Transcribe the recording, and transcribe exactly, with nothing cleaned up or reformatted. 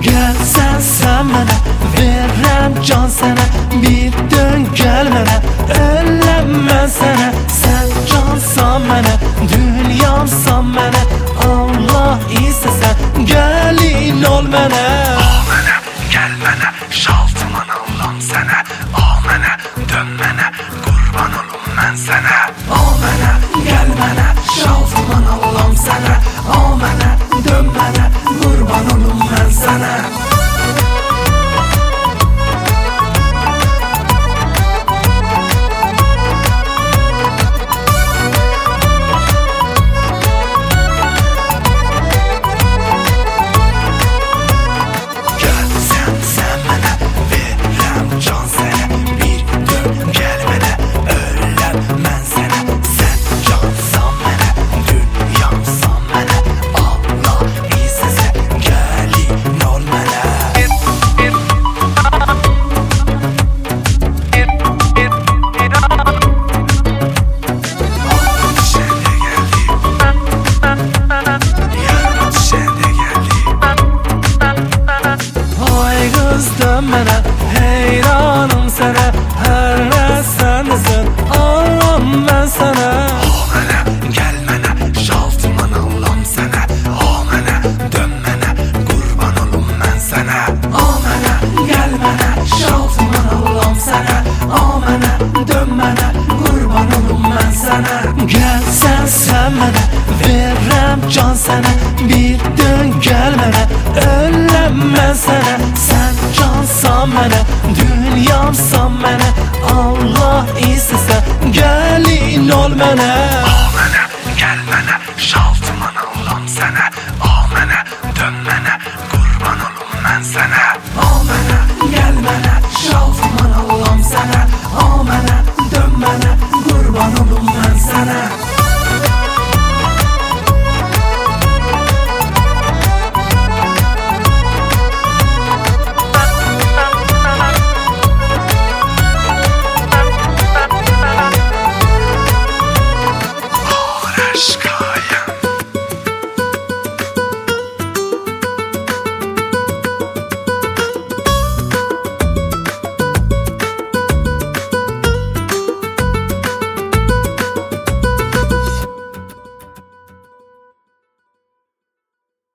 Gelsen sen mənə, verəm can sənə. Bir dön gəl mənə, öləm mən sənə. Sən cansan mənə, dünyamsan mənə. Allah istəsən, gəlin ol mənə. Al mənə, gəl mənə, şaltıman Allah'ım sənə. Al mənə, dön mənə, qurban olum mən sənə. Al mənə, gəl mənə, şaltıman Allah'ım sənə. Al mənə, dön mənə, qurban olum mən sənə. Dön mənə, heyranım sənə. Hər nə sənsən, Allah'ım mən sənə. Al mənə, gəl mənə, şaltıman Allah'ım sənə. Al mənə, dön mənə, qurban olum mən sənə. Al mənə, gəl mənə, şaltıman Allah'ım sənə. Al mənə, dön mənə, qurban olum mən sənə. Gəlsən sən mənə, verəm can sənə. Bir dön gəl mənə, öləm mən sənə. Sən cansan mənə, dünyamsan mənə. Allah istəsən, gəlin ol mənə. Al mənə, gəl mənə, şaltıman Allah'ım sənə. Al mənə, dön mənə,